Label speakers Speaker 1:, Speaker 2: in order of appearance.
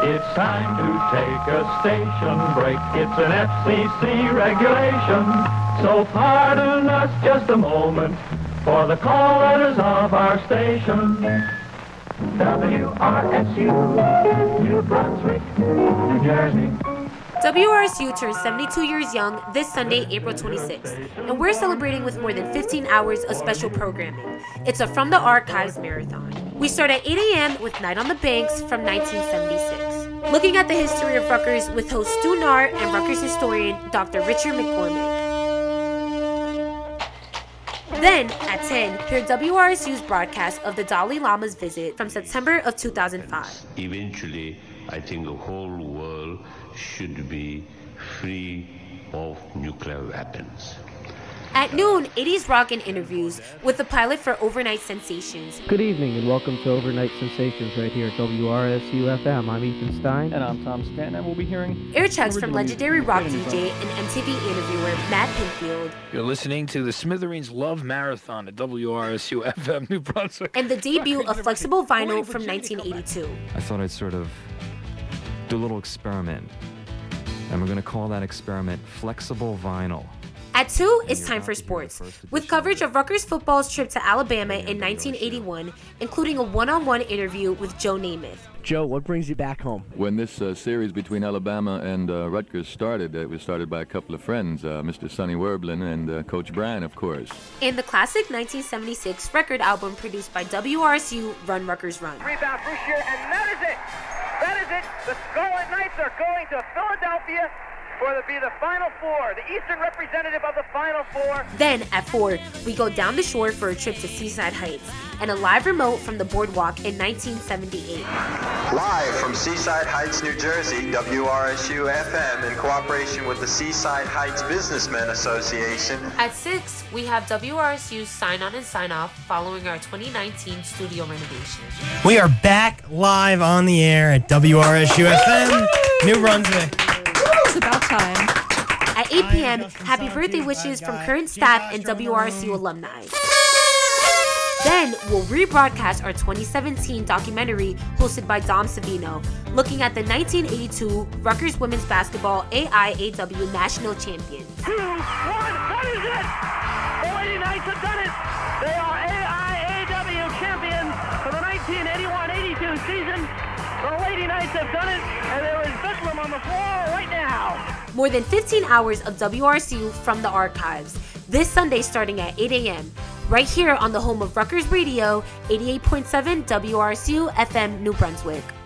Speaker 1: It's time to take a station break. It's an FCC regulation. So pardon us just a moment for the call letters of our station. WRSU, New Brunswick, New Jersey.
Speaker 2: WRSU turns 72 years young this Sunday, April 26th, and we're celebrating with more than 15 hours of special programming. It's a From the Archives marathon. We start at 8 a.m. with Night on the Banks from 1976, looking at the history of Rutgers with host Stu Nahr and Rutgers historian Dr. Richard McCormick. Then, at 10, hear WRSU's broadcast of the Dalai Lama's visit from September of 2005.
Speaker 3: Eventually, I think the whole world should be free of nuclear weapons.
Speaker 2: At noon, 80s rock and interviews with the pilot for Overnight Sensations.
Speaker 4: Good evening and welcome to Overnight Sensations right here at WRSU FM. I'm Ethan Stein.
Speaker 5: And I'm Tom Stanton, and we'll be hearing
Speaker 2: air checks from legendary rock DJ and MTV interviewer Matt Pinfield.
Speaker 6: You're listening to the Smithereens Love Marathon at WRSU FM New Brunswick.
Speaker 2: And the debut of Flexible Vinyl from 1982.
Speaker 7: I thought I'd sort of do a little experiment. And we're going to call that experiment Flexible Vinyl.
Speaker 2: At 2, it's time for sports, with coverage of Rutgers football's trip to Alabama in 1981, including a one-on-one interview with Joe Namath.
Speaker 8: Joe, what brings you back home?
Speaker 9: When this series between Alabama and Rutgers started, it was started by a couple of friends, Mr. Sonny Werblin and Coach Bryan, of course.
Speaker 2: And the classic 1976 record album produced by WRSU, Run Rutgers Run.
Speaker 10: Rebound Brashear, and that is it! That is it! The Scarlet Knights are going to Philadelphia to be the Final Four, the Eastern representative of the Final Four.
Speaker 2: Then, at 4, we go down the shore for a trip to Seaside Heights and a live remote from the boardwalk in 1978.
Speaker 11: Live from Seaside Heights, New Jersey, WRSU FM in cooperation with the Seaside Heights Businessmen Association.
Speaker 2: At 6, we have WRSU's Sign On and Sign Off following our 2019 studio renovation.
Speaker 12: We are back live on the air at WRSU FM, New Brunswick.
Speaker 13: It's about time.
Speaker 2: At 8 p.m., happy birthday wishes from current staff and WRSU alumni. Then, we'll rebroadcast our 2017 documentary hosted by Dom Savino, looking at the 1982 Rutgers Women's Basketball AIAW National Champions.
Speaker 10: 2, 1, that is it! The Lady Knights have done it! They are AIAW champions for the 1981-82 season. The Lady Knights have done it, and there is Bedlam on the floor right now.
Speaker 2: More than 15 hours of WRSU from the archives, this Sunday starting at 8 a.m., right here on the home of Rutgers Radio, 88.7 WRSU FM New Brunswick.